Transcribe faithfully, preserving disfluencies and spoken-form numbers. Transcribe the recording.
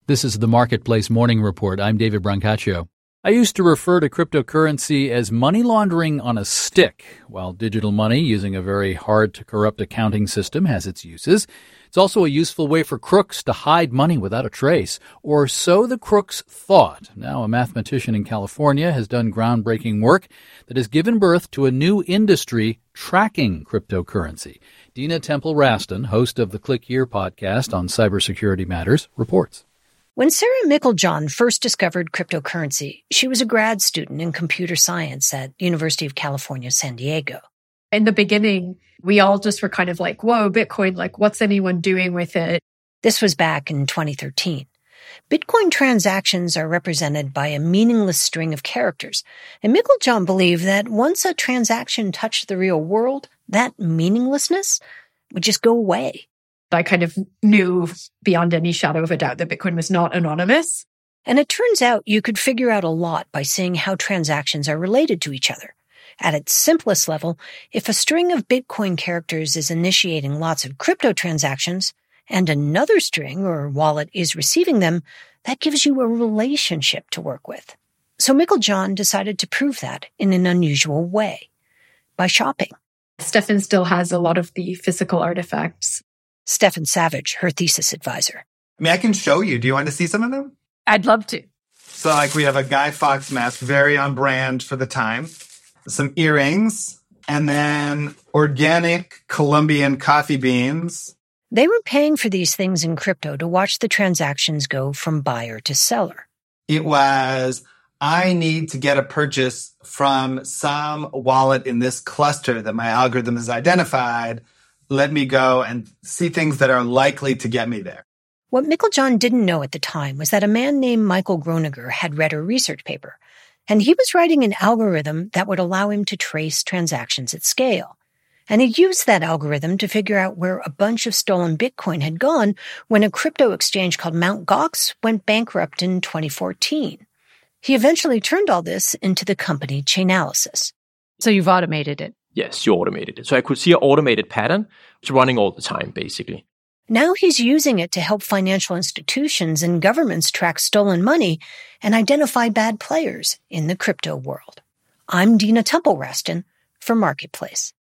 This is the Marketplace Morning Report. I'm David Brancaccio. I used to refer to cryptocurrency as money laundering on a stick. While digital money, using a very hard-to-corrupt accounting system, has its uses, it's also a useful way for crooks to hide money without a trace, or so the crooks thought. Now, a mathematician in California has done groundbreaking work that has given birth to a new industry tracking cryptocurrency. Dina Temple-Raston, host of the Click Here podcast on cybersecurity matters, reports. When Sarah Meiklejohn first discovered cryptocurrency, she was a grad student in computer science at University of California, San Diego. In the beginning, we all just were kind of like, whoa, Bitcoin, like what's anyone doing with it? This was back in twenty thirteen. Bitcoin transactions are represented by a meaningless string of characters, and Meiklejohn believed that once a transaction touched the real world, that meaninglessness would just go away. I kind of knew beyond any shadow of a doubt that Bitcoin was not anonymous. And it turns out you could figure out a lot by seeing how transactions are related to each other. At its simplest level, if a string of Bitcoin characters is initiating lots of crypto transactions and another string or wallet is receiving them, that gives you a relationship to work with. So Meiklejohn decided to prove that in an unusual way, by shopping. Stefan still has a lot of the physical artifacts. Stefan Savage, her thesis advisor. I mean, I can show you. Do you want to see some of them? I'd love to. So, like, we have a Guy Fawkes mask, very on brand for the time. Some earrings, and then organic Colombian coffee beans. They were paying for these things in crypto to watch the transactions go from buyer to seller. It was, I need to get a purchase from some wallet in this cluster that my algorithm has identified. Let me go and see things that are likely to get me there. What Meiklejohn didn't know at the time was that a man named Michael Groninger had read her research paper, and he was writing an algorithm that would allow him to trace transactions at scale. And he used that algorithm to figure out where a bunch of stolen Bitcoin had gone when a crypto exchange called Mt. Gox went bankrupt in twenty fourteen. He eventually turned all this into the company Chainalysis. So you've automated it? Yes, you automated it. So I could see an automated pattern. It's running all the time, basically. Now he's using it to help financial institutions and governments track stolen money and identify bad players in the crypto world. I'm Dina Temple-Raston for Marketplace.